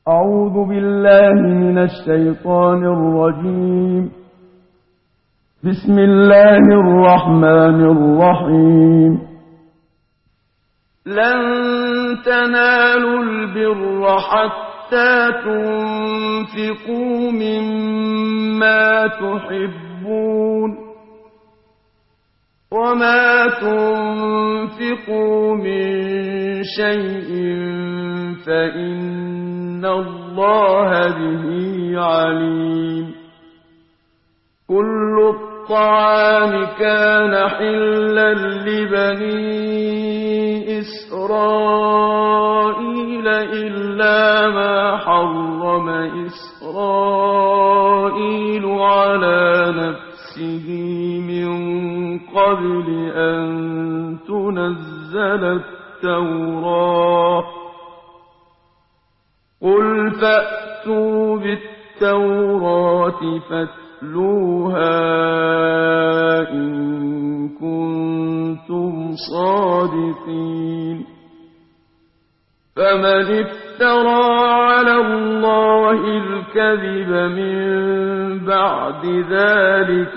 أعوذ بالله من الشيطان الرجيم. بسم الله الرحمن الرحيم. لن تنالوا البر حتى تنفقوا مما تحبون وما تنفقوا من شيء فإن الله به عليم. كل الطعام كان حلا لبني إسرائيل إلا ما حرم إسرائيل على نفسه من قبل أن تنزل التوراة. قل فأتوا بالتوراة فاتلوها إن كنتم صادقين. فمن افترى على الله الكذب من بعد ذلك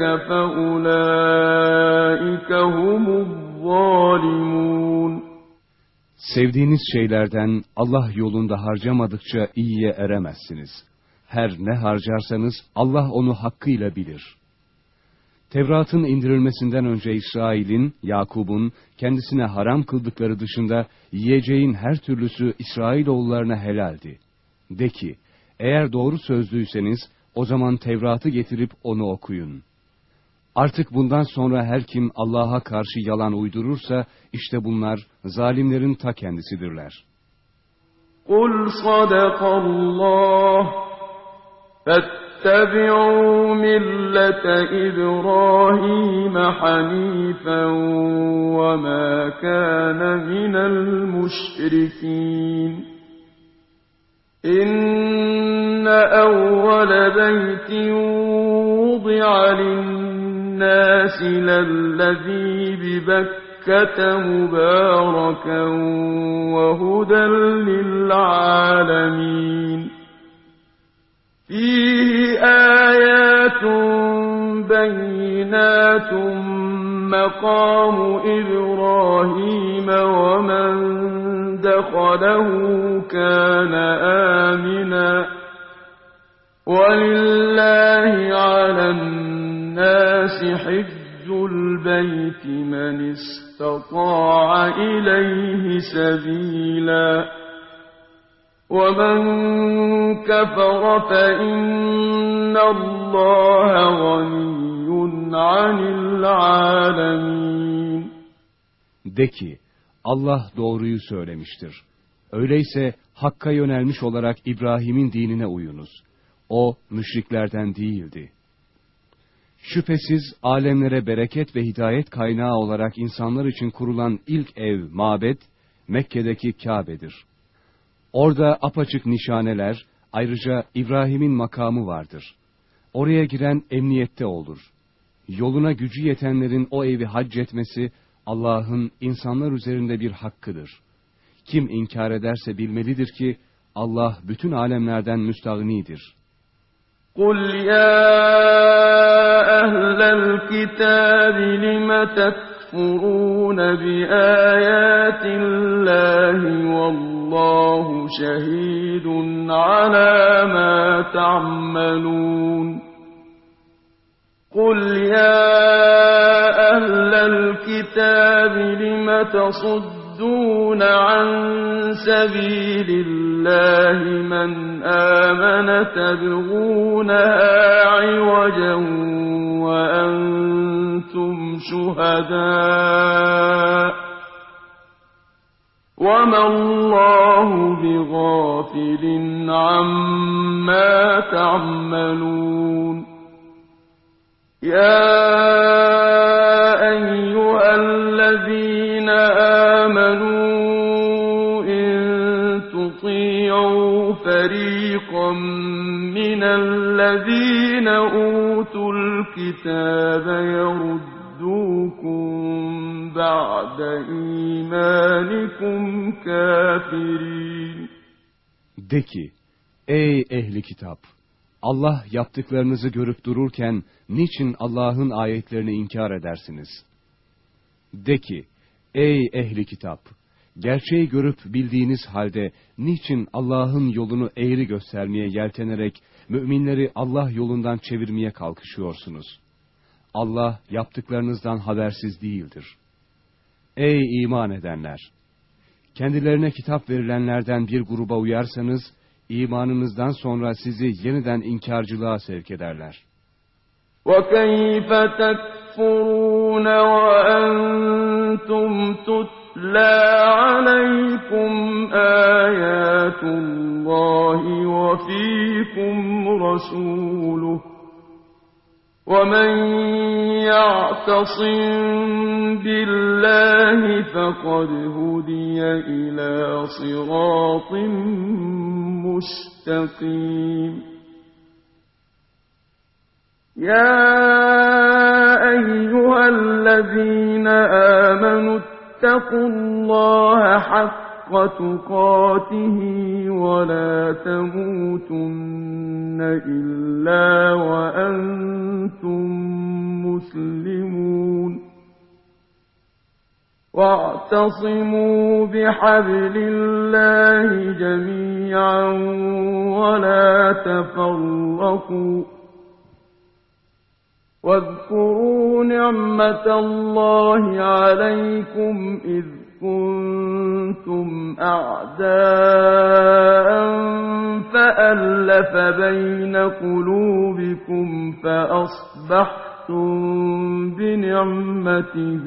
فأولئك هم الظالمون. Sevdiğiniz şeylerden Allah yolunda harcamadıkça iyiye eremezsiniz. Her ne harcarsanız Allah onu hakkıyla bilir. Tevrat'ın indirilmesinden önce İsrail'in, Yakub'un kendisine haram kıldıkları dışında yiyeceğin her türlüsü İsrailoğullarına helaldi. De ki, eğer doğru sözlüyseniz o zaman Tevrat'ı getirip onu okuyun. Artık bundan sonra her kim Allah'a karşı yalan uydurursa işte bunlar zalimlerin ta kendisidirler. قُلْ صَدَقَ اللّٰهُ فَاتَّبِعُوا مِلَّةَ إِبْرَاهِيمَ حَنِيفًا وَمَا كَانَ مِنَ الْمُشْرِكِينَ. إِنَّ أَوَّلَ بَيْتٍ وُضِعَ لِلنَّاسِ لَلَّذِي بِبَكَّةَ مُبَارَكًا وَهُدًى لِلْعَالَمِينَ. فِيهِ آيَاتٌ بَيِّنَاتٌ مَقَامُ إِبْرَاهِيمَ وَمَنْ دَخَلَهُ كَانَ آمِنًا وَلِلَّهِ عَلَى النَّاسِ حِجُّ الْبَيْتِ مَنِ اسْتَطَاعَ إِلَيْهِ سَبِيلًا وَمَنْ كَفَرَ فَإِنَّ اللَّهَ غَنِيٌّ عَنِ الْعَالَمِينَ. De ki, Allah doğruyu söylemiştir. Öyleyse Hakk'a yönelmiş olarak İbrahim'in dinine uyunuz. O, müşriklerden değildi. Şüphesiz alemlere bereket ve hidayet kaynağı olarak insanlar için kurulan ilk ev, mabed, Mekke'deki Kabe'dir. Orada apaçık nişaneler, ayrıca İbrahim'in makamı vardır. Oraya giren emniyette olur. Yoluna gücü yetenlerin o evi hac etmesi, Allah'ın insanlar üzerinde bir hakkıdır. Kim inkar ederse bilmelidir ki, Allah bütün alemlerden müstağnidir. قُلْ يَا أَهْلَ الْكِتَابِ لِمَ تَكْفُرُونَ بِآيَاتِ اللَّهِ وَاللَّهُ شَهِيدٌ عَلَى مَا تَعْمَلُونَ. قُلْ يَا أَهْلَ الْكِتَابِ لِمَ تَصُدُّونَ عَن سَبِيلِ اللَّهِ مَنْ آمَنَ تَبْغُونَهَا عِوَجًا وَأَنْتُمْ شُهَدَاءُ وَمَا اللَّهُ بِغَافِلٍ عَمَّا تَعْمَلُونَ. يَا أَيُّهَا الَّذِينَ آمَنُوا إِن تُطِيعُوا فَرِيقًا مِّنَ الَّذِينَ أُوتُوا الْكِتَابَ يَرُدُّوكُم بَعْدَ إِيمَانِكُمْ كَافِرِينَ. De ki, Ey ehli kitap! Allah yaptıklarınızı görüp dururken, niçin Allah'ın ayetlerini inkar edersiniz? De ki, ey ehli kitap! Gerçeği görüp bildiğiniz halde, niçin Allah'ın yolunu eğri göstermeye yeltenerek, müminleri Allah yolundan çevirmeye kalkışıyorsunuz? Allah yaptıklarınızdan habersiz değildir. Ey iman edenler! Kendilerine kitap verilenlerden bir gruba uyarsanız, imanınızdan sonra sizi yeniden inkarcılığa sevk ederler. وَكَيْفَ تَكْفُرُونَ وَأَنْتُمْ تُتْلَى عَلَيْكُمْ آيَاتُ اللَّهِ وَفِيكُمْ رَسُولُهُ وَمَنْ يَعْتَصِمْ بِاللَّهِ فَقَدْ هُدِيَ إِلَى صِرَاطٍ مُسْتَقِيمٍ يَا أَيُّهَا الَّذِينَ آمَنُوا اتَّقُوا اللَّهَ حَقَّ تُقَاتِهِ وَلَا تَمُوتُنَّ إِلَّا وَأَنْتُمْ مُسْلِمُونَ وَاعْتَصِمُوا بِحَبْلِ اللَّهِ جَمِيعًا وَلَا تَفَرَّقُوا واذكروا نعمة الله عليكم إذ كنتم أعداء فألف بين قلوبكم فأصبحتم بنعمته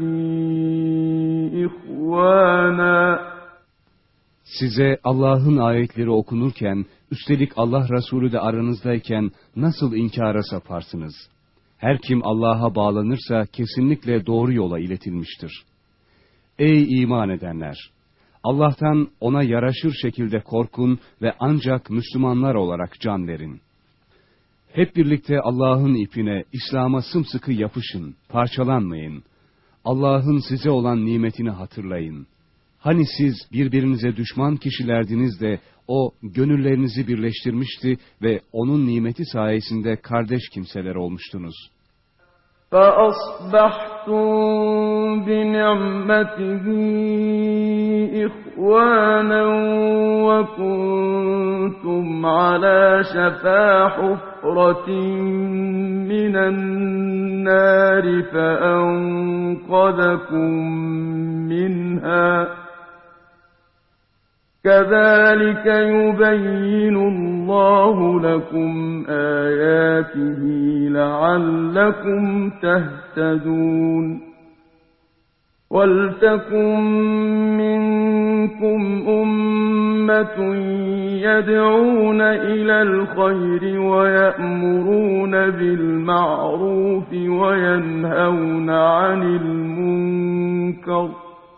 إخوانا. Size Allah'ın ayetleri okunurken, üstelik Allah Resulü de aranızdayken nasıl inkara saparsınız? Her kim Allah'a bağlanırsa kesinlikle doğru yola iletilmiştir. Ey iman edenler! Allah'tan ona yaraşır şekilde korkun ve ancak Müslümanlar olarak can verin. Hep birlikte Allah'ın ipine, İslam'a sımsıkı yapışın, parçalanmayın. Allah'ın size olan nimetini hatırlayın. Hani siz birbirinize düşman kişilerdiniz de o gönüllerinizi birleştirmişti ve onun nimeti sayesinde kardeş kimseler olmuştunuz. فَأَصْبَحْتُمْ بِنِعْمَتِهِ إِخْوَانًا وَكُنْتُمْ عَلَى شَفَا حُفْرَةٍ مِّنَ النَّارِ فَأَنْقَذَكُم مِّنْهَا كَذَلِكَ يُبَيِّنُ اللَّهُ لَكُمْ آيَاتِهِ لَعَلَّكُمْ تَهْتَدُونَ وَلْتَكُن مِّنكُمْ أُمَّةٌ يَدْعُونَ إِلَى الْخَيْرِ وَيَأْمُرُونَ بِالْمَعْرُوفِ وَيَنْهَوْنَ عَنِ الْمُنكَرِ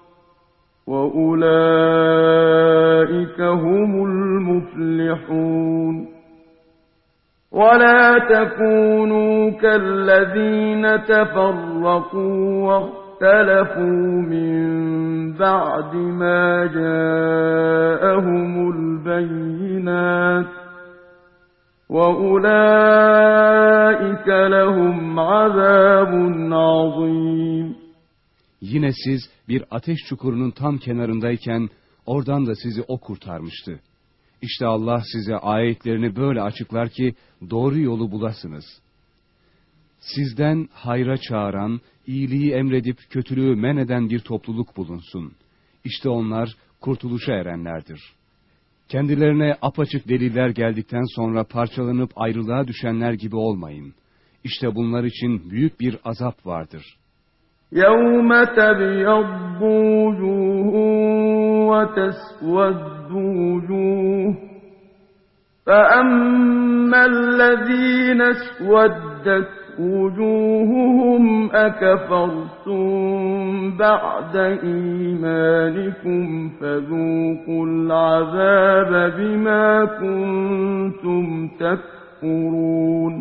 وَأُولَٰئِكَ هُمُ الْمُفْلِحُونَ وَلَا تَكُونُوا كَالَّذِينَ تَفَرَّقُوا وَاخْتَلَفُوا مِن بَعْدِ مَا جَاءَهُمُ الْبَيِّنَاتُ وَأُولَٰئِكَ لَهُمْ عَذَابٌ عَظِيمٌ. Yine siz bir ateş çukurunun tam kenarındayken, oradan da sizi o kurtarmıştı. İşte Allah size ayetlerini böyle açıklar ki, doğru yolu bulasınız. Sizden hayra çağıran, iyiliği emredip kötülüğü men eden bir topluluk bulunsun. İşte onlar kurtuluşa erenlerdir. Kendilerine apaçık deliller geldikten sonra parçalanıp ayrılığa düşenler gibi olmayın. İşte bunlar için büyük bir azap vardır. يَوْمَ تَبْيَضُّ وُجُوهٌ وَتَسْوَدُّ وُجُوهٌ فَأَمَّا الَّذِينَ اسْوَدَّتْ وُجُوهُهُمْ أَكَفَرْتُمْ بَعْدَ إِيمَانِكُمْ فَذُوقُوا الْعَذَابَ بِمَا كُنتُمْ تَكْفُرُونَ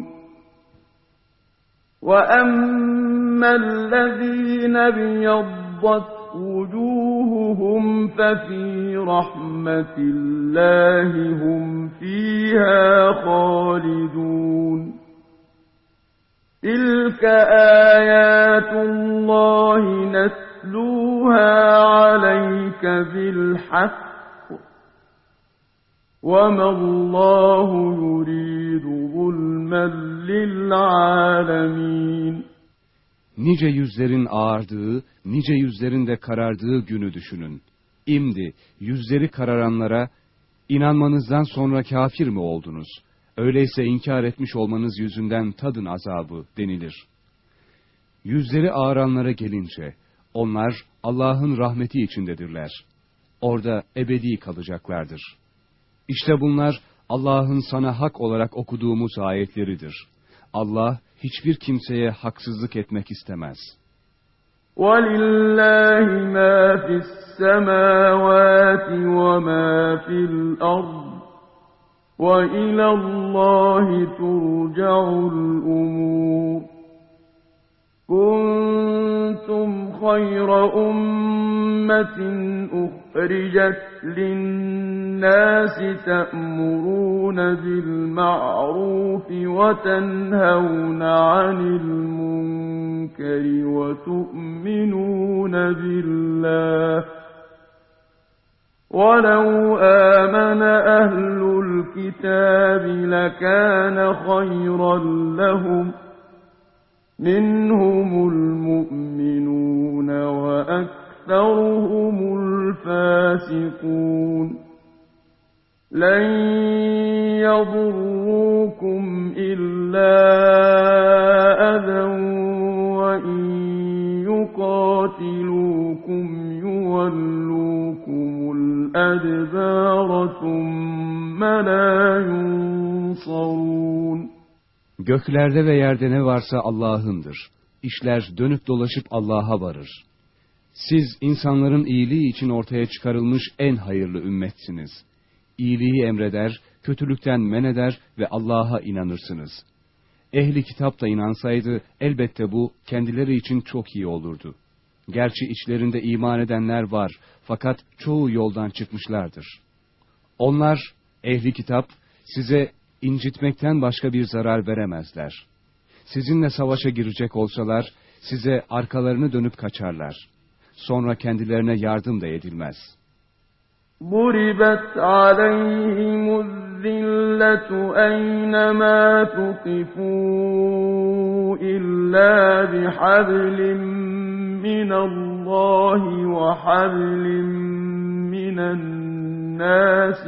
وَأَمَّا الَّذِينَ ابْيَضَّتْ وجوههم ففي رحمة الله هم فيها خالدون تلك آيات الله نتلوها عليك بالحق وما الله يريد ظلما للعالمين. Nice yüzlerin ağardığı, nice yüzlerin de karardığı günü düşünün. İmdi yüzleri kararanlara, inanmanızdan sonra kafir mi oldunuz? Öyleyse inkar etmiş olmanız yüzünden tadın azabı denilir. Yüzleri ağaranlara gelince, onlar Allah'ın rahmeti içindedirler. Orada ebedi kalacaklardır. İşte bunlar Allah'ın sana hak olarak okuduğumuz ayetleridir. Allah hiçbir kimseye haksızlık etmek istemez. وَلِلَّهِ مَا فِي السَّمَاوَاتِ وَمَا فِي الْأَرْضِ وَإِلَى اللَّهِ تُرْجَعُ الْأُمُورُ كُنتُمْ خَيْرَ أُمَّةٍ أُخْرِجَتْ لِلنَّاسِ تَأْمُرُونَ بِالْمَعْرُوفِ وَتَنْهَوْنَ عَنِ الْمُنكَرِ وَتُؤْمِنُونَ بِاللَّهِ وَلَوْ آمَنَ أَهْلُ الْكِتَابِ لَكَانَ خَيْرًا لَهُمْ مِنْهُمُ الْمُؤْمِنُونَ وَأَكْثَرُهُمُ الْفَاسِقُونَ لَنْ يَضُرُّوكُمْ إِلَّا أَذًى وَإِنْ يُقَاتِلُوكُمْ يُوَلُّوكُمُ الْأَدْبَارَ ثُمَّ لَا يُنصَرُونَ Göklerde ve yerde ne varsa Allah'ındır. İşler dönüp dolaşıp Allah'a varır. Siz insanların iyiliği için ortaya çıkarılmış en hayırlı ümmetsiniz. İyiliği emreder, kötülükten men eder ve Allah'a inanırsınız. Ehli kitap da inansaydı elbette bu kendileri için çok iyi olurdu. Gerçi içlerinde iman edenler var fakat çoğu yoldan çıkmışlardır. Onlar, ehli kitap, size incitmekten başka bir zarar veremezler. Sizinle savaşa girecek olsalar, size arkalarını dönüp kaçarlar. Sonra kendilerine yardım da edilmez. ضُرِبَتْ عَلَيْهِمُ الذِّلَّةُ أَيْنَمَا ثُقِفُوا إِلَّا بِحَبْلٍ مِّنَ اللَّهِ وَحَبْلٍ مِّنَ النَّاسِ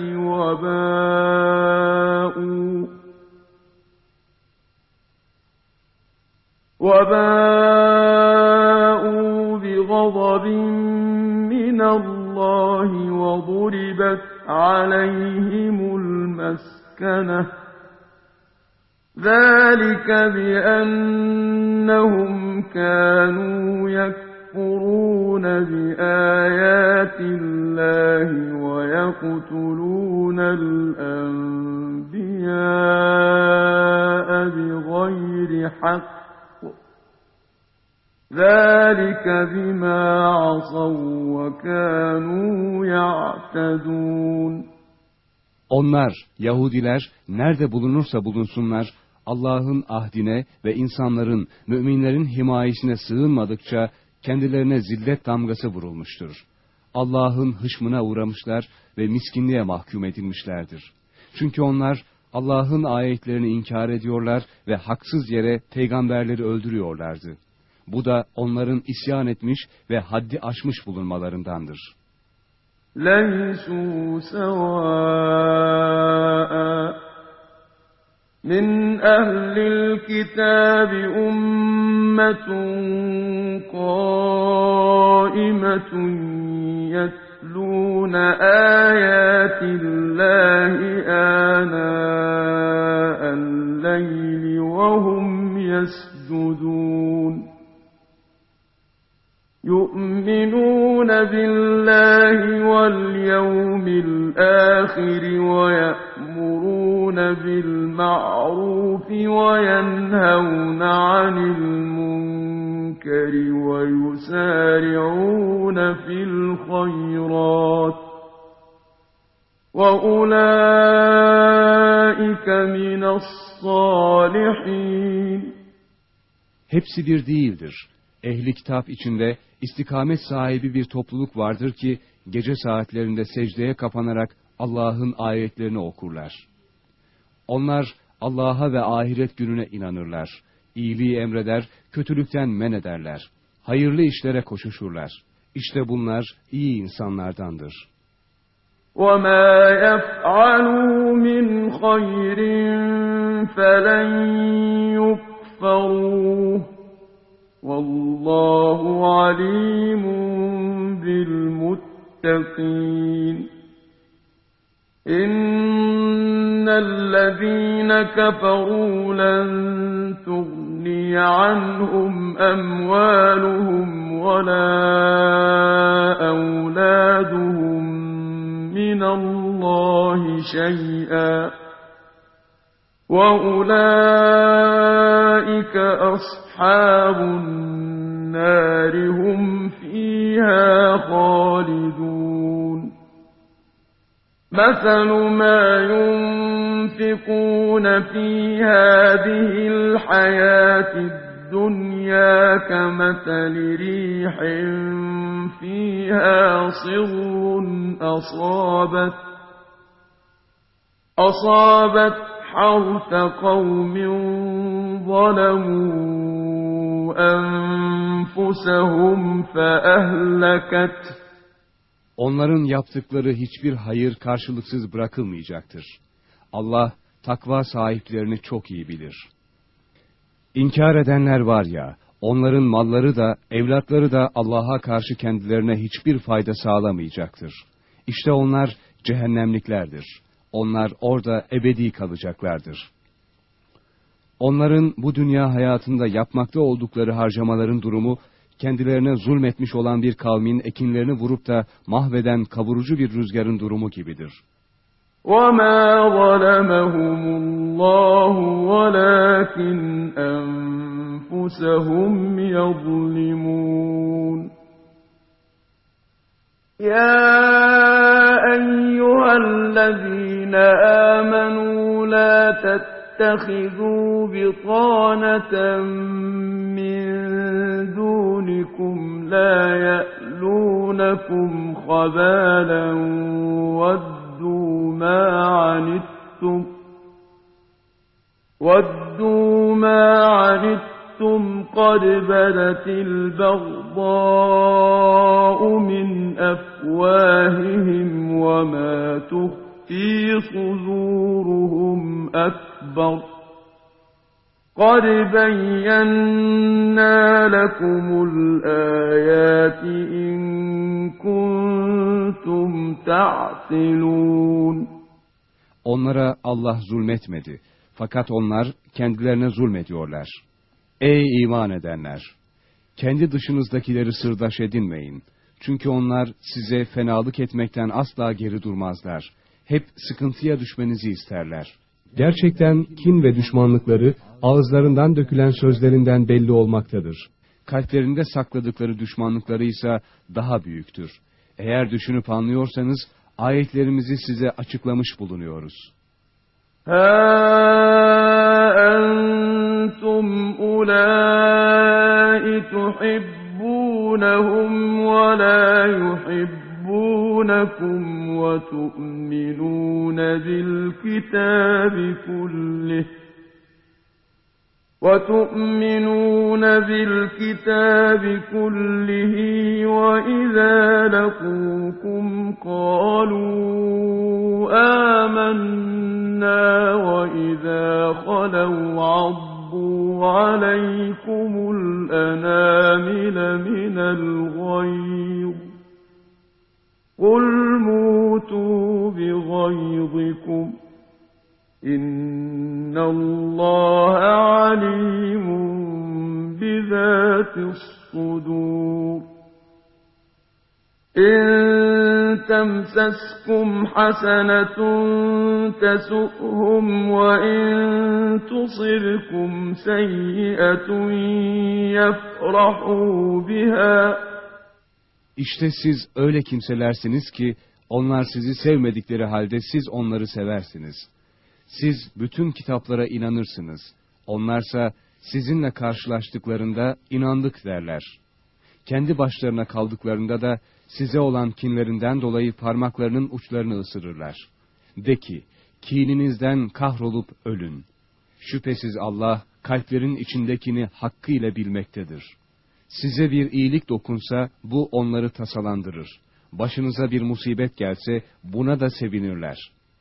وَبَاءُوا بِغَضَبٍ مِّنَ اللَّهِ وَضُرِبَتْ عَلَيْهِمُ الْمَسْكَنَةُ ذَلِكَ بِأَنَّهُمْ كَانُوا يَكْفُرُونَ بِآيَاتِ اللَّهِ وَيَقْتُلُونَ الْأَنبِيَاءَ بِغَيْرِ حَقٍّ ذَلِكَ بِمَا عَصَوْا وَكَانُوا يَعْتَدُونَ Onlar, Yahudiler, nerede bulunursa bulunsunlar, Allah'ın ahdine ve insanların, müminlerin himayesine sığınmadıkça kendilerine zillet damgası vurulmuştur. Allah'ın hışmına uğramışlar ve miskinliğe mahkum edilmişlerdir. Çünkü onlar Allah'ın ayetlerini inkar ediyorlar ve haksız yere peygamberleri öldürüyorlardı. Bu da onların isyan etmiş ve haddi aşmış bulunmalarındandır. لَيْسُوا سَوَاءً مِنْ أَهْلِ الْكِتَابِ أُمَّةٌ قَائِمَةٌ يَتْلُونَ آيَاتِ اللَّهِ آنَاءَ اللَّيْلِ وَهُمْ يَسْجُدُونَ يُؤْمِنُونَ بِاللَّهِ وَالْيَوْمِ الْآخِرِ وَيَأْمُرُونَ بِالْمَعْرُوفِ وَيَنْهَوْنَ عَنِ الْمُنكَرِ المنكر ويسارعون في الخيرات وأولئك من الصالحين. Hepsi bir değildir. Ehli kitap içinde istikamet sahibi bir topluluk vardır ki gece saatlerinde secdeye kapanarak Allah'ın ayetlerini okurlar. Onlar Allah'a ve ahiret gününe inanırlar. İyiliği emreder, kötülükten men ederler. Hayırlı işlere koşuşurlar. İşte bunlar iyi insanlardandır. وَمَا يَفْعَلُوا مِنْ خَيْرٍ فَلَنْ يُكْفَرُوهُ وَاللّٰهُ عَلِيمٌ بِالْمُتَّقِينَ. إِنَّ الَّذِينَ كَفَرُوا لَن تُغْنِيَ عَنْهُمْ أَمْوَالُهُمْ وَلَا أَوْلَادُهُمْ مِنَ اللَّهِ شَيْئًا وَأُولَئِكَ أَصْحَابُ النَّارِ هُمْ فِيهَا خَالِدُونَ. مَثَلُ مَا يُنْفِقُونَ فِي هَٰذِهِ الْحَيَاةِ الدُّنْيَا كَمَثَلِ رِيحٍ فِيهَا صِرٌّ أَصَابَتْ حَرْثَ قَوْمٍ ظَلَمُوا أَنفُسَهُمْ فَأَهْلَكَتْهُ. Onların yaptıkları hiçbir hayır karşılıksız bırakılmayacaktır. Allah takva sahiplerini çok iyi bilir. İnkar edenler var ya, onların malları da, evlatları da Allah'a karşı kendilerine hiçbir fayda sağlamayacaktır. İşte onlar cehennemliklerdir. Onlar orada ebedi kalacaklardır. Onların bu dünya hayatında yapmakta oldukları harcamaların durumu, kendilerine zulmetmiş olan bir kavmin ekinlerini vurup da mahveden kavurucu bir rüzgarın durumu gibidir. وَمَا ظَلَمَهُمُ اللّٰهُ وَلَٰكِنْ أَنفُسَهُمْ يَظْلِمُونَ. يَا أَيُّهَا الَّذِينَ آمَنُوا لَا تَتَّخِذُوا بِطَانَةً مِّن دُونِكُمْ لَا يَأْلُونَكُمْ خَبَالًا وَدُّوا مَا عَنِتُّمْ قَدْ بَدَتِ الْبَغْضَاءُ مِنْ أَفْوَاهِهِمْ وَمَا تُخْفِي صُدُورُهُمْ أَكْبَرُ. قَدْ بَيَّنَّا لَكُمُ الْآيَاتِ إِن كُنتُمْ تَعْقِلُونَ. Onlara Allah zulmetmedi. Fakat onlar kendilerine zulmediyorlar. Ey iman edenler! Kendi dışınızdakileri sırdaş edinmeyin. Çünkü onlar size fenalık etmekten asla geri durmazlar. Hep sıkıntıya düşmenizi isterler. Gerçekten kin ve düşmanlıkları ağızlarından dökülen sözlerinden belli olmaktadır. Kalplerinde sakladıkları düşmanlıkları ise daha büyüktür. Eğer düşünüp anlıyorsanız ayetlerimizi size açıklamış bulunuyoruz. Ha entum ulâi tuhibbûnehum ve lâ yuhibbunekum ve tu'minûne bil kitâbi kullih. وَتُؤْمِنُونَ بِالْكِتَابِ كُلِّهِ وَإِذَا لَقُوكُمْ قَالُوا آمَنَّا وَإِذَا خَلَوْا عَضُّوا عَلَيْكُمُ الْأَنَامِلَ مِنَ الْغَيْظِ قُلْ مُوتُوا بِغَيْظِكُمْ إِنَّ اللَّهَ عَلِيمٌ بِذَاتِ الصُّدُورِ إِن تمسسكم حسنة تسؤهم وإن تصبكم سيئة يفرحوا بها. İşte siz öyle kimselersiniz ki onlar sizi sevmedikleri halde siz onları seversiniz. Siz bütün kitaplara inanırsınız. Onlarsa sizinle karşılaştıklarında inandık derler. Kendi başlarına kaldıklarında da size olan kinlerinden dolayı parmaklarının uçlarını ısırırlar. De ki, kininizden kahrolup ölün. Şüphesiz Allah kalplerin içindekini hakkıyla bilmektedir. Size bir iyilik dokunsa bu onları tasalandırır. Başınıza bir musibet gelse buna da sevinirler.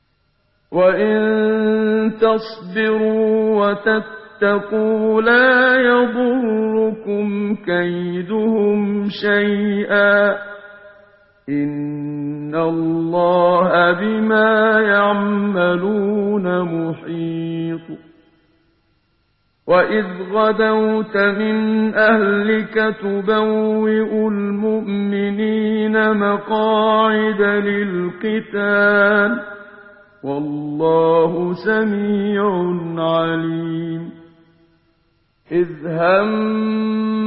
وَإِن تَصْبِرُوا وَتَتَّقُوا لَا يَضُرُّكُمْ كَيْدُهُمْ شَيْئًا إِنَّ اللَّهَ بِمَا يَعْمَلُونَ مُحِيطٌ. وَإِذْ غَدَوْتَ مِنْ أَهْلِكَ تُبَوِّئُ الْمُؤْمِنِينَ مَقَاعِدَ لِلْقِتَالِ وَاللَّهُ سَمِيعٌ عَلِيمٌ. إِذْ هَمَّ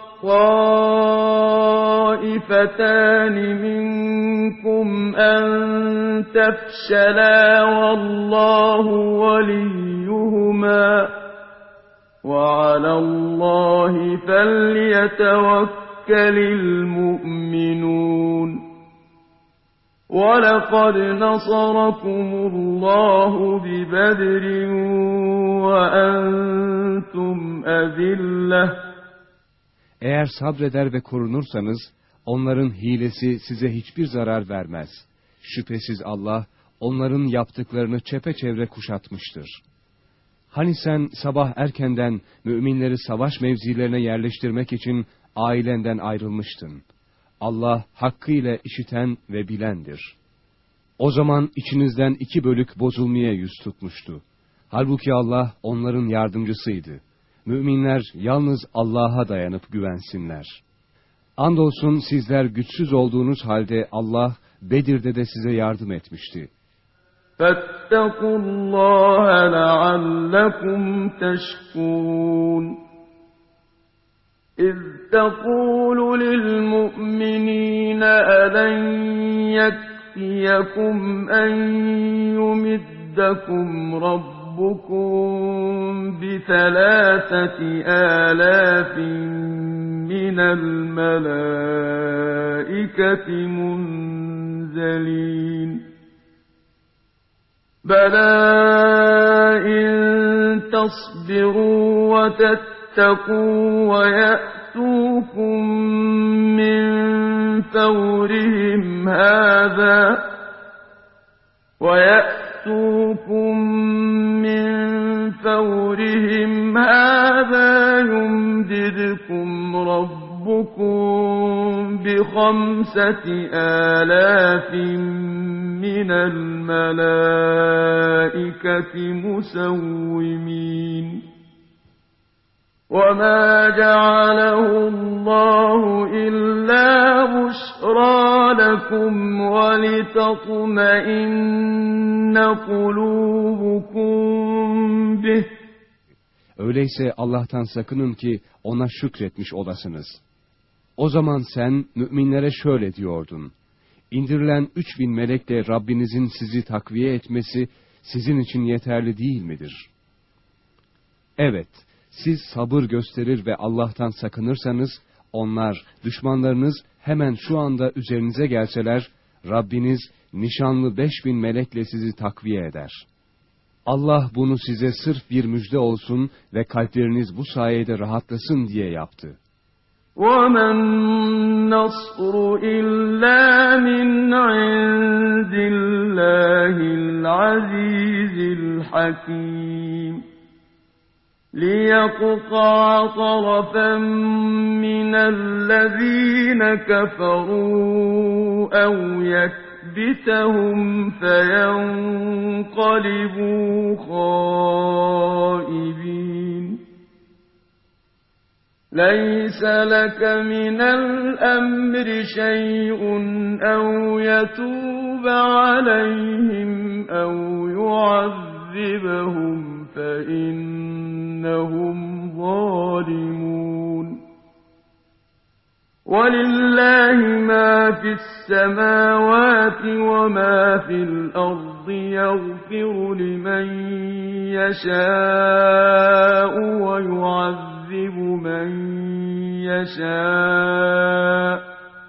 الطَّائِفَتَانِ مِنكُمْ أَن تَفْشَلَا وَاللَّهُ وَلِيُّهُمَا وَعَلَى اللَّهِ فَلْيَتَوَكَّلِ الْمُؤْمِنُونَ. وَلَقَدْ نَصَرَكُمُ اللَّهُ بِبَدْرٍ وَأَنْتُمْ أَذِلَّةٌ. Eğer sabreder ve korunursanız, onların hilesi size hiçbir zarar vermez. Şüphesiz Allah, onların yaptıklarını çepeçevre kuşatmıştır. Hani sen sabah erkenden müminleri savaş mevzilerine yerleştirmek için ailenden ayrılmıştın. Allah hakkıyla işiten ve bilendir. O zaman içinizden 2 bölük bozulmaya yüz tutmuştu. Halbuki Allah onların yardımcısıydı. Müminler yalnız Allah'a dayanıp güvensinler. Andolsun sizler güçsüz olduğunuz halde Allah Bedir'de de size yardım etmişti. فَاتَّقُوا اللَّهَ لَعَلَّكُمْ تَشْكُرُونَ. إِذْ تَقُولُ لِلْمُؤْمِنِينَ أَلَنْ يَكْفِيَكُمْ أَنْ يُمِدَّكُمْ رَبُّكُمْ ب3,000 مِّنَ الْمَلَائِكَةِ مُنْزَلِينَ. بَلَى إِن تَصْبِرُوا وَتَتَّقُوا وَيَأْتُوكُم مِّن فَوْرِهِمْ هَٰذَا يُمْدِدْكُمْ رَبُّكُم ب5,000 مِّنَ الْمَلَائِكَةِ مُسَوِّمِينَ. وَمَا جَعَلَهُ اللَّهُ إِلَّا بُشْرَىٰ لَكُمْ وَلِتَطْمَئِنَّ قُلُوبُكُم بِهِ. Öyleyse Allah'tan sakının ki ona şükretmiş olasınız. O zaman sen müminlere şöyle diyordun: İndirilen 3.000 melekle Rabbinizin sizi takviye etmesi sizin için yeterli değil midir? Evet, siz sabır gösterir ve Allah'tan sakınırsanız, onlar, düşmanlarınız hemen şu anda üzerinize gelseler, Rabbiniz nişanlı 5.000 melekle sizi takviye eder. Allah bunu size sırf bir müjde olsun ve kalpleriniz bu sayede rahatlasın diye yaptı. وَمَا النَّصْرُ إِلَّا مِنْ عِندِ اللَّهِ الْعَزِيزِ الْحَكِيمِ. لِيَقْطَعَ طَرَفًا مِّنَ الَّذِينَ كَفَرُوا أَوْ يَكْبِتَهُمْ فَيَنقَلِبُوا خَائِبِينَ. ليس لك من الأمر شيء أو يتوب عليهم أو يعذبهم فإنهم ظالمون ولله ما في السماوات وما في الأرض يغفر لمن يشاء ويعذب من يشاء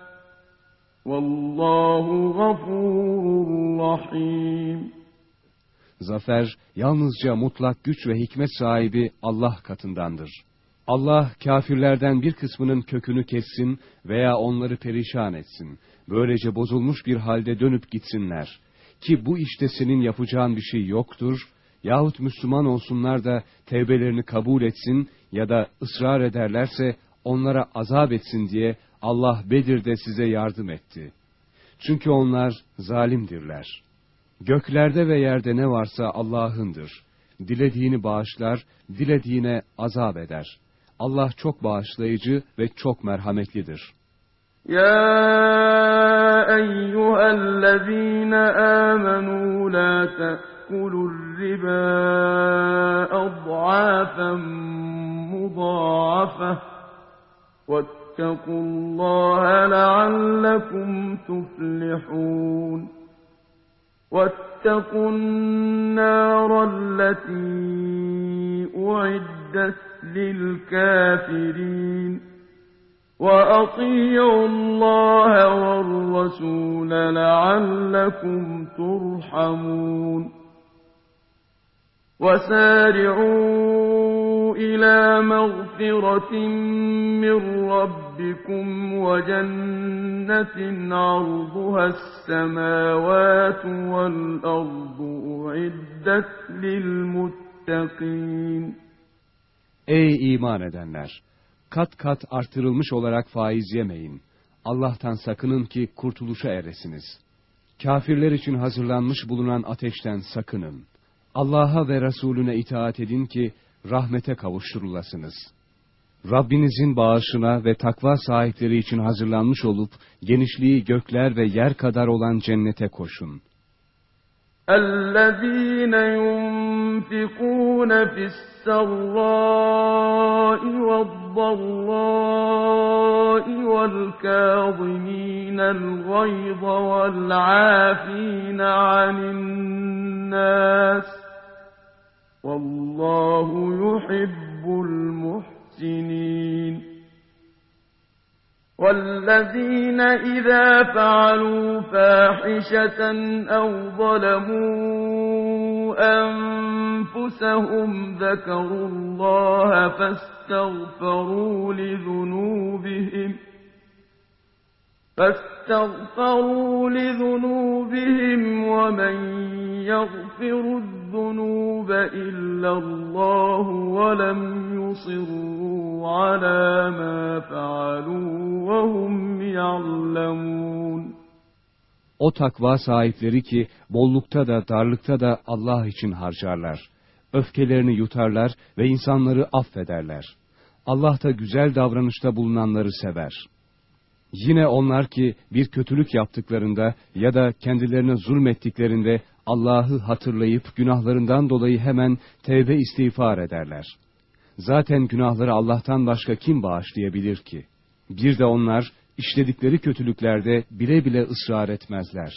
والله غفور رحيم. Zafer yalnızca mutlak güç ve hikmet sahibi Allah katındandır. Allah kâfirlerden bir kısmının kökünü kessin veya onları perişan etsin. Böylece bozulmuş bir halde dönüp gitsinler. Ki bu işte senin yapacağın bir şey yoktur. Yahut Müslüman olsunlar da tevbelerini kabul etsin ya da ısrar ederlerse onlara azap etsin diye Allah Bedir'de size yardım etti. Çünkü onlar zalimdirler. Göklerde ve yerde ne varsa Allah'ındır. Dilediğini bağışlar, dilediğine azap eder. Allah çok bağışlayıcı ve çok merhametlidir. Ya eyyühellezîne âmenû lâ te'kulur ribâ ad'âfen mudâafeh vettequllâhe leallekum tuflihûn. واتقوا النار التي أعدت للكافرين وأطيعوا الله والرسول لعلكم ترحمون وسارعوا إلى مغفرة من ربكم وجنة عرضها السماوات والأرض أعدت للمتقين. Ey iman edenler! Kat kat artırılmış olarak faiz yemeyin. Allah'tan sakının ki kurtuluşa eresiniz. Kafirler için hazırlanmış bulunan ateşten sakının. Allah'a ve Resulüne itaat edin ki rahmete kavuşturulasınız. Rabbinizin bağışına ve takva sahipleri için hazırlanmış olup genişliği gökler ve yer kadar olan cennete koşun. اَلَّذ۪ينَ يُنْفِقُونَ فِي السَّرَّاءِ وَالضَّرَّاءِ وَالْكَاظِمِينَ الْغَيْظَ وَالْعَافِينَ عَنِ النَّاسِ وَاللّٰهُ يُحِبُّ الْمُحْسِنِينَ. وَالَّذ۪ينَ إِذَا فَعَلُوا فَاحِشَةً أَوْ ظَلَمُوا أَنفُسَهُمْ ذَكَرُوا اللّٰهَ فاستغفروا لذنوبهم ومن يغفر الذنوب إلا الله ولم يصروا على ما فعلوا وهم يعلمون. O takva sahipleri ki bollukta da darlıkta da Allah için harcarlar. Öfkelerini yutarlar ve insanları affederler. Allah da güzel davranışta bulunanları sever. Yine onlar ki bir kötülük yaptıklarında ya da kendilerine zulmettiklerinde Allah'ı hatırlayıp günahlarından dolayı hemen tevbe istiğfar ederler. Zaten günahları Allah'tan başka kim bağışlayabilir ki? Bir de onlar işledikleri kötülüklerde bile bile ısrar etmezler.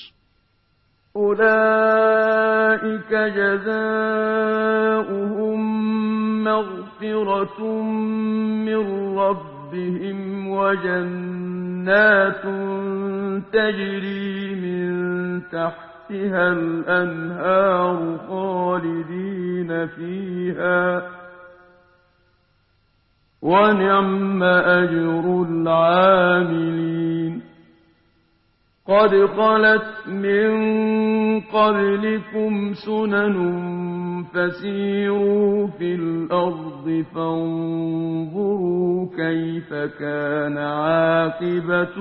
أُولَٰئِكَ جَزَاؤُهُم مَّغْفِرَةٌ مِّن رَّبِّهِمْ وَجَنَّاتٌ تَجْرِي مِن تَحْتِهَا الْأَنْهَارُ خَالِدِينَ فِيهَا وَنِعْمَ أَجْرُ الْعَامِلِينَ. قَدْ خَلَتْ مِن قَبْلِكُمْ سُنَنٌ فَسِيرُوا فِي الْأَرْضِ فَانظُرُوا كَيْفَ كَانَ عَاقِبَةُ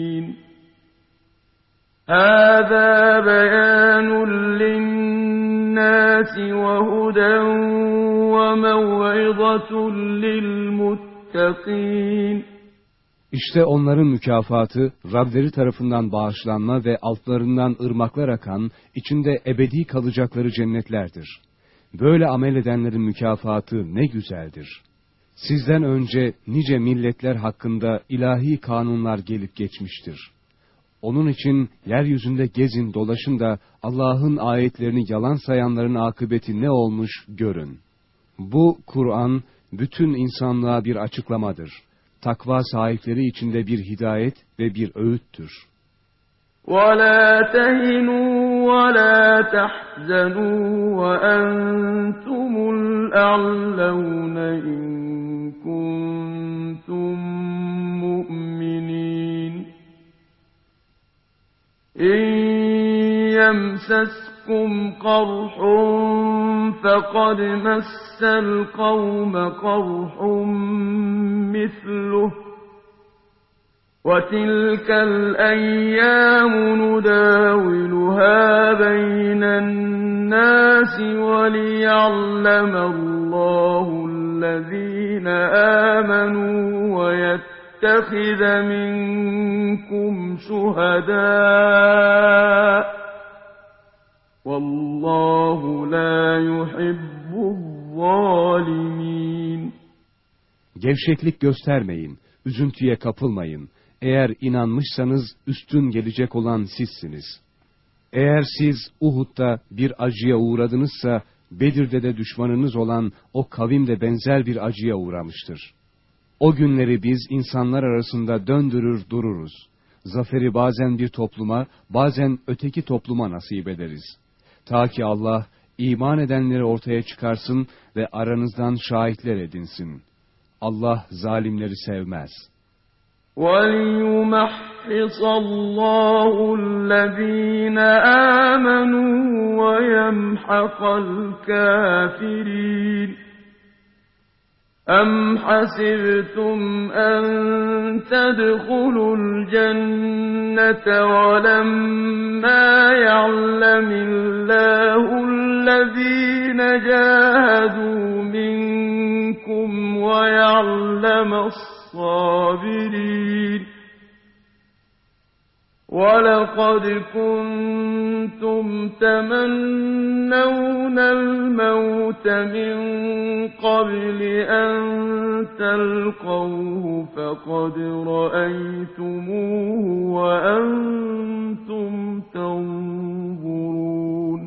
الْمُكَذِّبِينَ. هَذَا بَيَانٌ لِلنَّاسِ لِلنَّاسِ وَهُدًى وَمَوْعِظَةٌ لِلْمُتَّقِينَ. İşte onların mükafatı, Rableri tarafından bağışlanma ve altlarından ırmaklar akan, içinde ebedi kalacakları cennetlerdir. Böyle amel edenlerin mükafatı ne güzeldir. Sizden önce nice milletler hakkında ilahi kanunlar gelip geçmiştir. Onun için yeryüzünde gezin dolaşın da Allah'ın ayetlerini yalan sayanların akıbeti ne olmuş görün. Bu Kur'an bütün insanlığa bir açıklamadır. Takva sahipleri içinde bir hidayet ve bir öğüttür. وَلَا تَهِنُوا وَلَا تَحْزَنُوا وَأَنْتُمُ الْأَعْلَوْنَ إِن كُنتُم مُّؤْمِنِينَ. إِن يَمْسَسْكُمْ قَرْحٌ فَقَدْ مَسَّ الْقَوْمَ قَرْحٌ مِّثْلُهُ وَتِلْكَ الْأَيَّامُ نُدَاوِلُهَا بَيْنَ النَّاسِ وَلِيَعْلَمَ اللَّهُ الَّذِينَ آمَنُوا وَيَتَّخِذَ مِنكُمْ شُهَدَاءَ وَاللَّهُ لَا يُحِبُّ الظَّالِمِينَ. Gevşeklik göstermeyin, üzüntüye kapılmayın. Eğer inanmışsanız üstün gelecek olan sizsiniz. Eğer siz Uhud'da bir acıya uğradınızsa, Bedir'de de düşmanınız olan o kavim de benzer bir acıya uğramıştır. O günleri biz insanlar arasında döndürür dururuz. Zaferi bazen bir topluma, bazen öteki topluma nasip ederiz. Ta ki Allah iman edenleri ortaya çıkarsın ve aranızdan şahitler edinsin. Allah zalimleri sevmez. وَلِيُمَحِّصَ اللَّهُ الَّذِينَ آمَنُوا وَيَمْحَقَ الْكَافِرِينَ. أَمْ حَسِبْتُمْ أَن تَدْخُلُوا الْجَنَّةَ وَلَمَّا يَعْلَمِ اللَّهُ الَّذِينَ جَاهَدُوا مِنكُمْ وَيَعْلَمَ الصَّابِرِينَ. وَلَقَدْ كُنتُمْ تَمَنَّوْنَ الْمَوْتَ مِنْ قَبْلِ أَنْ تَلْقَوْهُ فَقَدْ رَأَيْتُمُوهُ وَأَنْتُمْ تَنْظُرُونَ.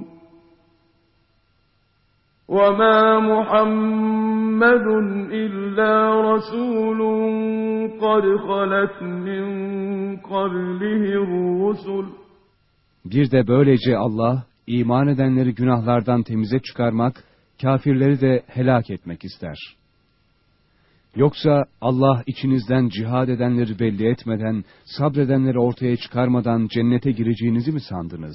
وَمَا مُحَمَّدٌ إِلَّا رَسُولٌ قَدْ خَلَتْ مِنْ قَبْلِهِ الرُّسُلُ. Bir de böylece Allah, iman edenleri günahlardan temize çıkarmak, kafirleri de helak etmek ister. Yoksa Allah içinizden cihad edenleri belli etmeden, sabredenleri ortaya çıkarmadan cennete gireceğinizi mi sandınız?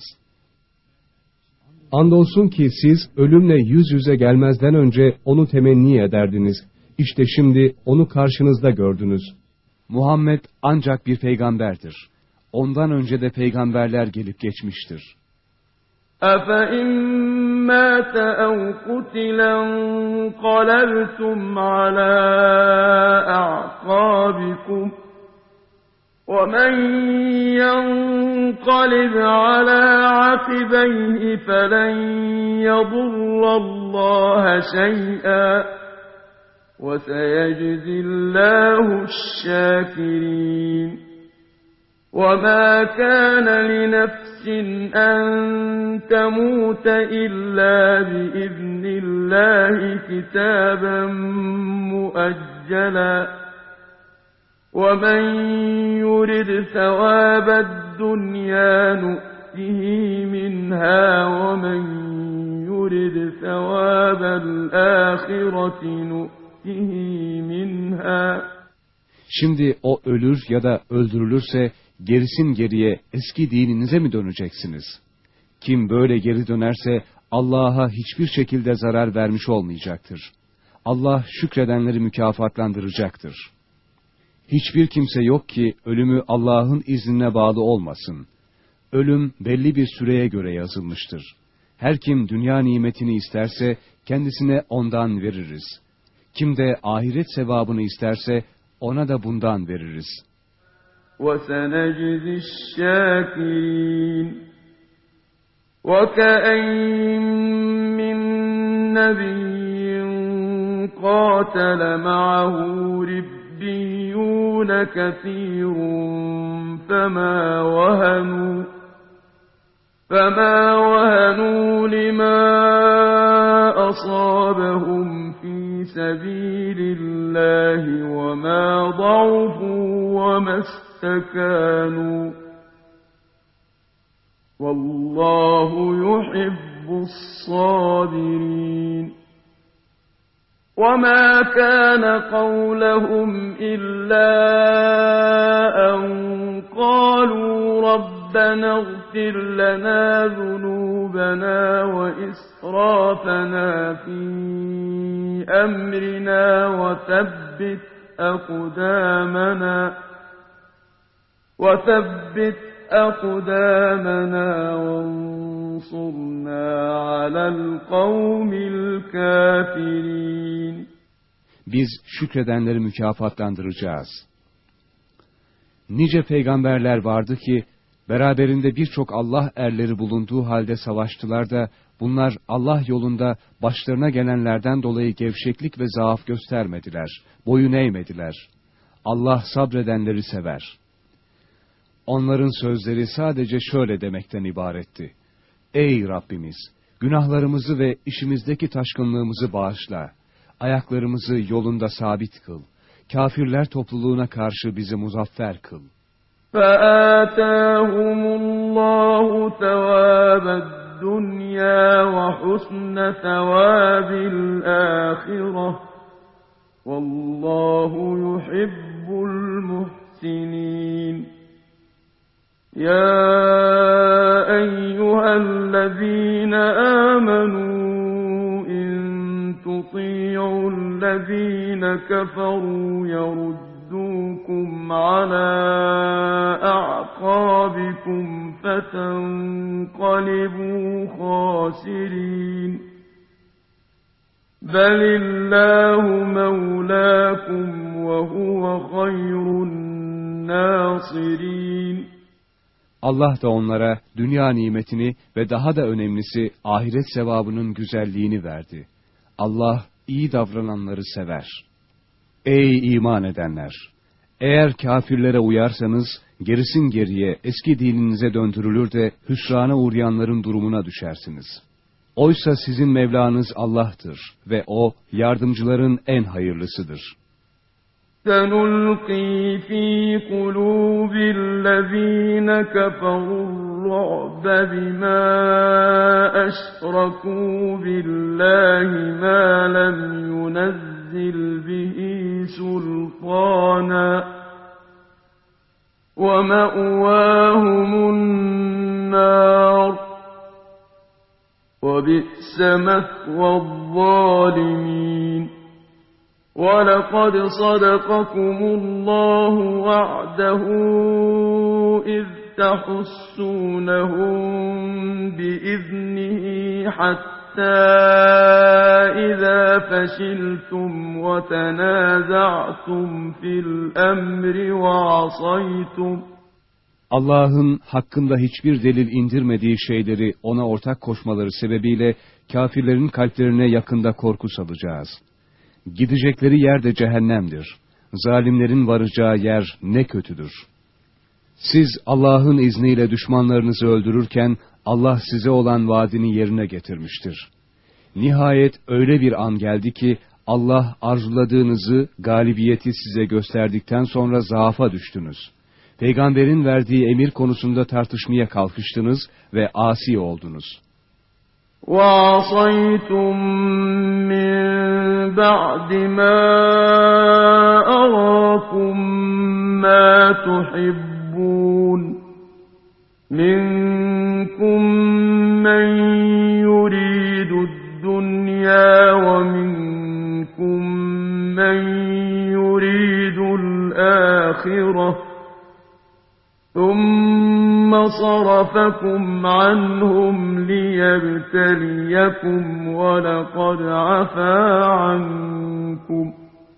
Andolsun ki siz ölümle yüz yüze gelmezden önce onu temenni ederdiniz. İşte şimdi onu karşınızda gördünüz. Muhammed ancak bir peygamberdir. Ondan önce de peygamberler gelip geçmiştir. أَفَإِن مَّاتَ أَوْ قُتِلَ انقَلَبْتُمْ عَلَىٰ أَعْقَابِكُمْ وَمَن يَنقَلِبْ عَلَىٰ عَقِبَيْهِ فَلَن يَضُرَّ اللَّهَ شَيْئًا وَسَيَجْزِي اللَّهُ الشَّاكِرِينَ. وَمَا كَانَ لِنَفْسٍ أَن تَمُوتَ إِلَّا بِإِذْنِ اللَّهِ كِتَابًا مُؤَجَّلًا وَمَن يُرِدْ ثَوَابَ الدُّنْيَا نُؤْتِهِ مِنْهَا وَمَن يُرِدْ ثَوَابَ الْآخِرَةِ نُؤْتِهِ مِنْهَا. Şimdi o ölür ya da öldürülürse, gerisin geriye eski dininize mi döneceksiniz? Kim böyle geri dönerse, Allah'a hiçbir şekilde zarar vermiş olmayacaktır. Allah şükredenleri mükafatlandıracaktır. Hiçbir kimse yok ki ölümü Allah'ın iznine bağlı olmasın. Ölüm belli bir süreye göre yazılmıştır. Her kim dünya nimetini isterse kendisine ondan veririz. Kim de ahiret sevabını isterse ona da bundan veririz. وَسَنَجْزِي الشَّاكِرِينَ وَكَأَيِّن مِّن نَّبِيٍّ قَاتَلَ مَعَهُ رِبِّيُّونَ كَثِيرٌ فَمَا وَهَنُوا لِمَا أَصَابَهُمْ فِي سَبِيلِ اللَّهِ وَمَا ضَعُفُوا وَمَا اسْتَكَانُوا وَاللَّهُ يُحِبُّ الصَّابِرِينَ وَمَا كَانَ قَوْلَهُمْ إِلَّا أَن قَالُوا رَبَّنَا اغْفِرْ لَنَا ذُنُوبَنَا وَإِسْرَافَنَا فِي أَمْرِنَا وَثَبِّتْ أَقْدَامَنَا وَانصُرْنَا عَلَى الْقَوْمِ الْكَافِرِينَ Biz şükredenleri mükafatlandıracağız. Nice peygamberler vardı ki, beraberinde birçok Allah erleri bulunduğu halde savaştılar da, bunlar Allah yolunda başlarına gelenlerden dolayı gevşeklik ve zaaf göstermediler, boyun eğmediler. Allah sabredenleri sever. Onların sözleri sadece şöyle demekten ibaretti: Ey Rabbimiz! Günahlarımızı ve işimizdeki taşkınlığımızı bağışla. Ayaklarımızı yolunda sabit kıl. Kafirler topluluğuna karşı bizi muzaffer kıl. فَآتَاهُمُ اللّٰهُ ثَوَابَ الدُّنْيَا وَحُسْنَ ثَوَابِ الْآخِرَةِ وَاللّٰهُ يُحِبُّ الْمُحْسِنِينَ يَا أَيُّهَا الَّذِينَ آمَنُوا إِن تُطِيعُوا الَّذِينَ كَفَرُوا يَرُدُّوكُمْ عَلَى أَعْقَابِكُمْ فَتَنقَلِبُوا خَاسِرِينَ بَلِ اللَّهُ مَوْلَاكُمْ وَهُوَ خَيْرُ النَّاصِرِينَ Allah da onlara dünya nimetini ve daha da önemlisi ahiret sevabının güzelliğini verdi. Allah iyi davrananları sever. Ey iman edenler! Eğer kafirlere uyarsanız, gerisin geriye eski dininize döndürülür de hüsrana uğrayanların durumuna düşersiniz. Oysa sizin Mevlanız Allah'tır ve O, yardımcıların en hayırlısıdır. سَنُلْقِي فِي قُلُوبِ الَّذِينَ كَفَرُوا الرُّعْبَ بِمَا أَشْرَكُوا بِاللَّهِ مَا لَمْ يُنَزِّلْ بِهِ سُلْطَانًا وَمَأْوَاهُمُ النَّارُ وَبِئْسَ مَثْوَى الظَّالِمِينَ وَلَقَدْ صَدَقَكُمُ اللَّهُ وَعْدَهُ إِذْ تَحُسُّونَهُم بِإِذْنِهِ حَتَّى إِذَا فَشِلْتُمْ وَتَنَازَعْتُمْ فِي الْأَمْرِ Allah'ın hakkında hiçbir delil indirmediği şeyleri ona ortak koşmaları sebebiyle kafirlerin kalplerine yakında korku salacağız. Gidecekleri yer de cehennemdir. Zalimlerin varacağı yer ne kötüdür. Siz Allah'ın izniyle düşmanlarınızı öldürürken Allah size olan vaadini yerine getirmiştir. Nihayet öyle bir an geldi ki Allah arzuladığınızı, galibiyeti size gösterdikten sonra zaafa düştünüz. Peygamberin verdiği emir konusunda tartışmaya kalkıştınız ve asi oldunuz. وَعَصَيْتُمْ مِنْ بَعْدِ مَا أَرَاكُمْ مَا تُحِبُّونَ مِنْكُمْ مَنْ يُرِيدُ الدُّنْيَا وَمِنْكُمْ مَنْ يُرِيدُ الْآخِرَةَ ثُمَّ صرفكم عنهم ليبتليكم ولقد عفا عنكم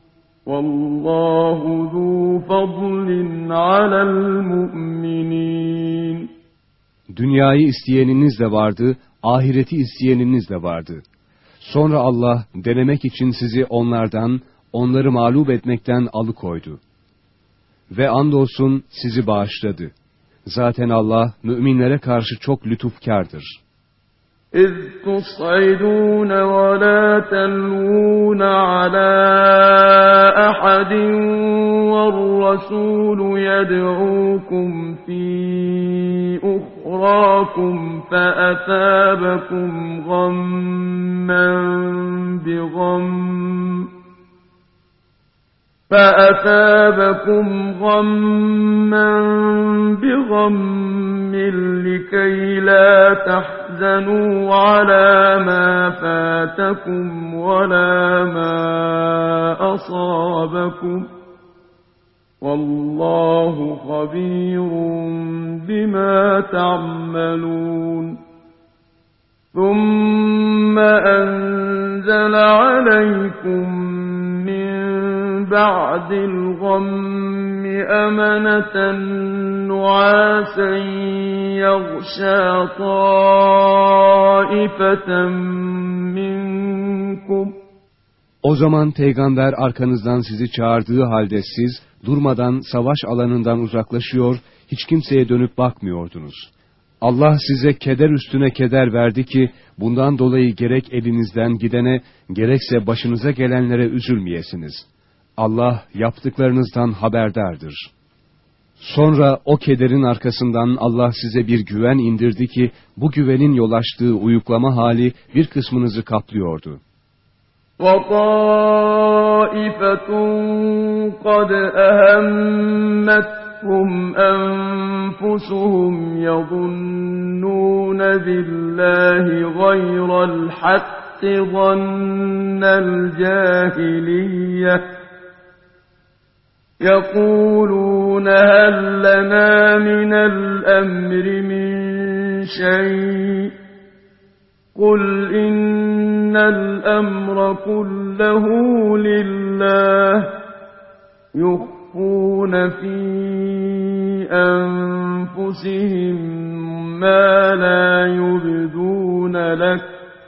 والله ذو فضل على المؤمنين. Dünyayı isteyeniniz de vardı, ahireti isteyeniniz de vardı. Sonra Allah denemek için sizi onları mağlup etmekten alıkoydu. Ve andolsun sizi bağışladı. Zaten Allah müminlere karşı çok lütufkârdır. إذ تصعدون ولا تلوون على أحد والرسول يدعوكم في أخراكم فأثابكم غما بغم لكي لا تحزنوا على ما فاتكم ولا ما أصابكم والله خبير بما تعملون. ثم أنزل عليكم بعد الغم أمنة نعاسا يغشى طائفة منكم. O zaman peygamber arkanızdan sizi çağırdığı halde siz durmadan savaş alanından uzaklaşıyor, hiç kimseye dönüp bakmıyordunuz. Allah size keder üstüne keder verdi ki bundan dolayı gerek elinizden gidene gerekse başınıza gelenlere üzülmeyesiniz. Allah yaptıklarınızdan haberdardır. Sonra o kederin arkasından Allah size bir güven indirdi ki bu güvenin yol açtığı uyuklama hali bir kısmınızı kaplıyordu. وَطَائِفَةٌ قَدْ أَهَمَّتْهُمْ أَنفُسُهُمْ يَظُنُّونَ بِاللَّهِ غَيْرَ الْحَقِّ ظَنَّ الْجَاهِلِيَّةِ يقولون هل لنا من الأمر من شيء قل إن الأمر كله لله يخفون في أنفسهم ما لا يبدون لك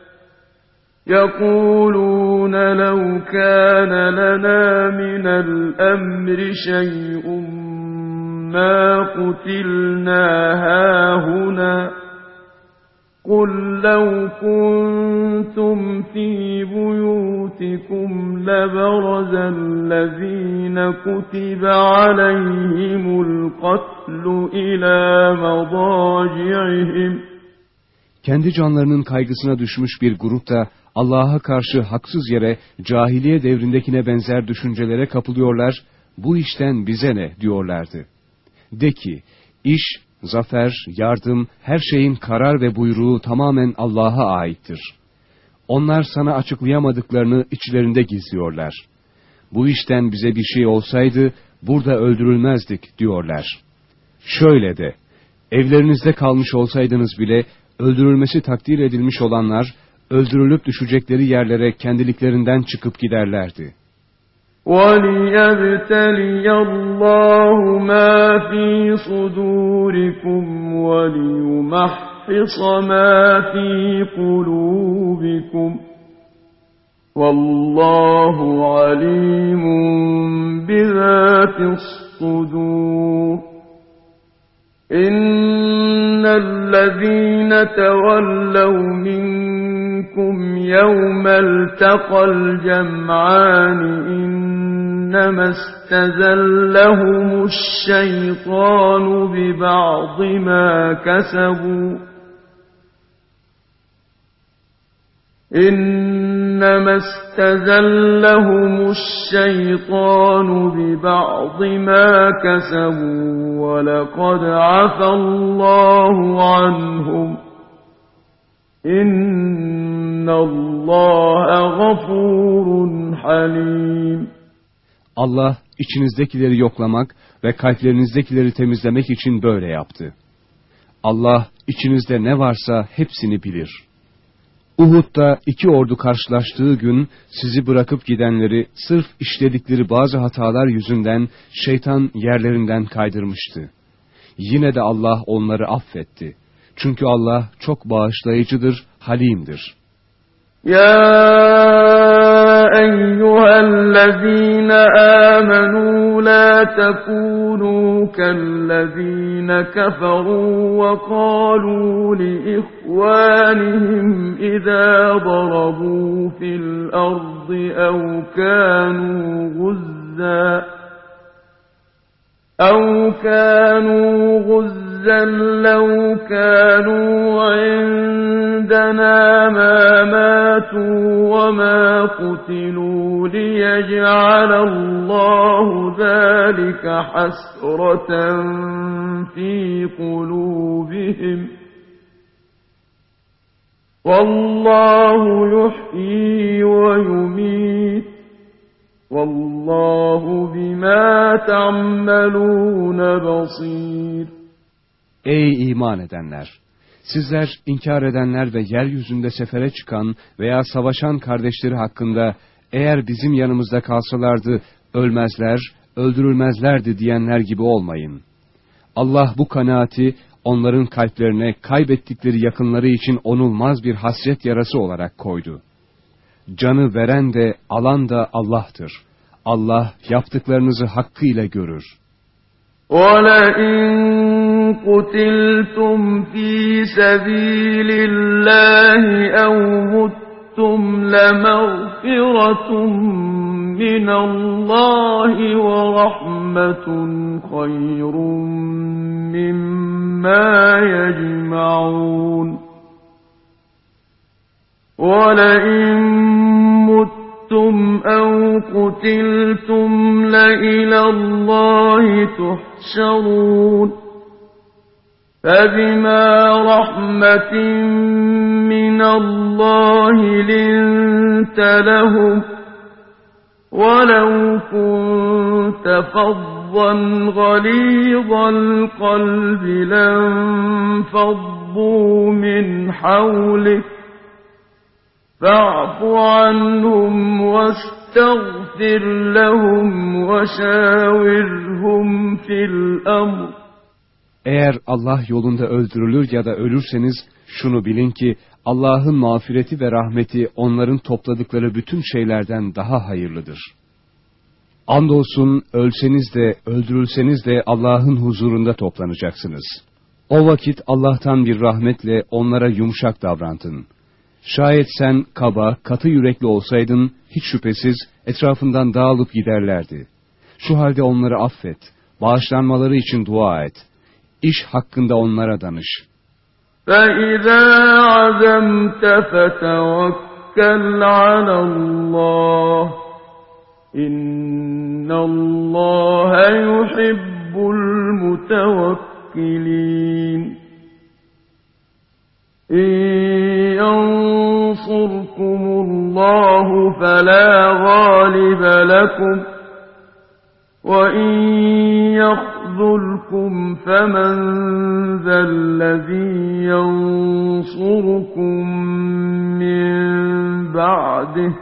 يقولون لو كان لنا من الأمر شيء ما قتلنا هاهنا قل لو كنتم في بيوتكم لبرز الذين كتب عليهم القتل إلى مضاجعهم. Kendi canlarının kaygısına düşmüş bir grup da Allah'a karşı haksız yere cahiliye devrindekine benzer düşüncelere kapılıyorlar, bu işten bize ne diyorlardı. De ki, iş, zafer, yardım, her şeyin karar ve buyruğu tamamen Allah'a aittir. Onlar sana açıklayamadıklarını içlerinde gizliyorlar. Bu işten bize bir şey olsaydı, burada öldürülmezdik diyorlar. Şöyle de, evlerinizde kalmış olsaydınız bile, öldürülmesi takdir edilmiş olanlar, öldürülüp düşecekleri yerlere kendiliklerinden çıkıp giderlerdi. وَلِيَبْتَلِيَ اللّٰهُ مَا فِي صُدُورِكُمْ وَلِيُمَحِّصَ مَا فِي قُلُوبِكُمْ وَاللّٰهُ عَلِيمٌ بِذَاتِ الصُّدُورِ. إِنَّ الَّذِينَ تَوَلَّوْا مِنكُمْ يَوْمَ الْتَقَى الْجَمْعَانِ إِنَّمَا اسْتَزَلَّهُمُ الشَّيْطَانُ بِبَعْضِ مَا كَسَبُوا إنما استزلهم الشيطان ببعض ما كسبوا ولقد عفى الله عنهم إن الله غفور حليم. Allah içinizdekileri yoklamak ve kalplerinizdekileri temizlemek için böyle yaptı. Allah içinizde ne varsa hepsini bilir. Uhud'da 2 ordu karşılaştığı gün sizi bırakıp gidenleri sırf işledikleri bazı hatalar yüzünden şeytan yerlerinden kaydırmıştı. Yine de Allah onları affetti. Çünkü Allah çok bağışlayıcıdır, halimdir. Ya eyyühellezîne âmenû lâ tekûnû kellezîne keferû ve kâlû liihvânihim izâ darabû fil ardı ev kânû guzzâ لو كانوا عندنا ما ماتوا وما قتلوا ليجعل الله ذلك حسرة في قلوبهم والله يحيي ويميت والله بما تعملون بصير. Ey iman edenler! Sizler inkar edenler ve yeryüzünde sefere çıkan veya savaşan kardeşleri hakkında eğer bizim yanımızda kalsalardı ölmezler, öldürülmezlerdi diyenler gibi olmayın. Allah bu kanaati onların kalplerine kaybettikleri yakınları için onulmaz bir hasret yarası olarak koydu. Canı veren de alan da Allah'tır. Allah yaptıklarınızı hakkıyla görür. وَلَئِنْ قُتِلْتُمْ فِي سَبِيلِ اللَّهِ أَوْ مُتُّمْ لَمَغْفِرَةٌ مِّنَ اللَّهِ وَرَحْمَةٌ خَيْرٌ مِّمَّا يَجْمَعُونَ. وَلَئِن مُتُّمْ أَوْ قُتِلْتُمْ لَإِلَى اللَّهِ تُحْشَرُونَ. فَبِمَا رَحْمَةٍ مِّنَ اللَّهِ لِنتَ لَهُمْ وَلَوْ كُنتَ فَظًّا غَلِيظَ الْقَلْبِ لَانفَضُّوا مِنْ حَوْلِكَ فَاعْفُ عَنْهُمْ وَاسْتَغْفِرْ لَهُمْ وَشَاوِرْهُمْ فِي الْأَمْرِ. Eğer Allah yolunda öldürülür ya da ölürseniz şunu bilin ki Allah'ın mağfireti ve rahmeti onların topladıkları bütün şeylerden daha hayırlıdır. Andolsun ölseniz de öldürülseniz de Allah'ın huzurunda toplanacaksınız. O vakit Allah'tan bir rahmetle onlara yumuşak davrandın. Şayet sen kaba, katı yürekli olsaydın hiç şüphesiz etrafından dağılıp giderlerdi. Şu halde onları affet, bağışlanmaları için dua et. İş hakkında onlara danış. فَإِذَا عَزَمْتَ فَتَوَكَّلْ عَلَى اللّٰهِ إِنَّ اللّٰهَ يُحِبُّ الْمُتَوَكِّلِينَ. إِنْ يَنْصُرْكُمُ اللّٰهُ فَلَا غَالِبَ لَكُمْ وَإِنْ يَخْذُلْكُمْ فَمَنْ ذَا الَّذِي يَنْصُرُكُمْ مِنْ بَعْدِهِ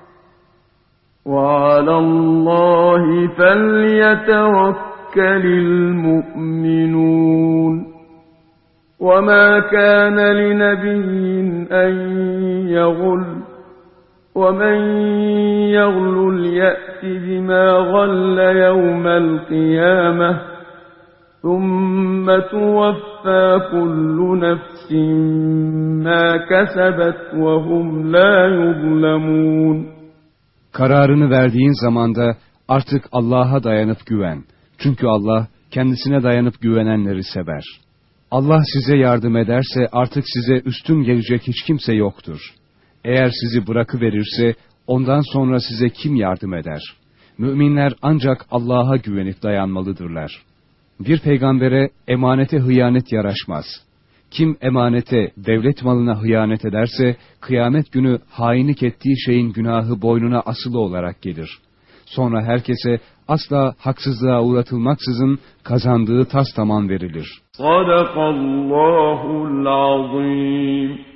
وَعَلَى اللّٰهِ فَلْيَتَوَكَّلِ الْمُؤْمِنُونَ. وَمَا كَانَ لِنَبِيٍّ أَنْ يَغُلَّ وَمَنْ يَغْلُلْ يَأْتِ بِمَا غَلَّ يَوْمَ الْقِيَامَةِ ثُمَّ تُوَفَّى كُلُّ نَفْسٍ مَا كَسَبَتْ وَهُمْ لَا يُظْلَمُونَ. Kararını verdiğin zamanda artık Allah'a dayanıp güven. Çünkü Allah kendisine dayanıp güvenenleri sever. Allah size yardım ederse artık size üstün gelecek hiç kimse yoktur. Eğer sizi bırakıverirse ondan sonra size kim yardım eder? Müminler ancak Allah'a güvenip dayanmalıdırlar. Bir peygambere emanete hıyanet yaraşmaz. Kim emanete, devlet malına hıyanet ederse, kıyamet günü hainlik ettiği şeyin günahı boynuna asılı olarak gelir. Sonra herkese asla haksızlığa uğratılmaksızın kazandığı tas tamam verilir. Sadakallahul azim.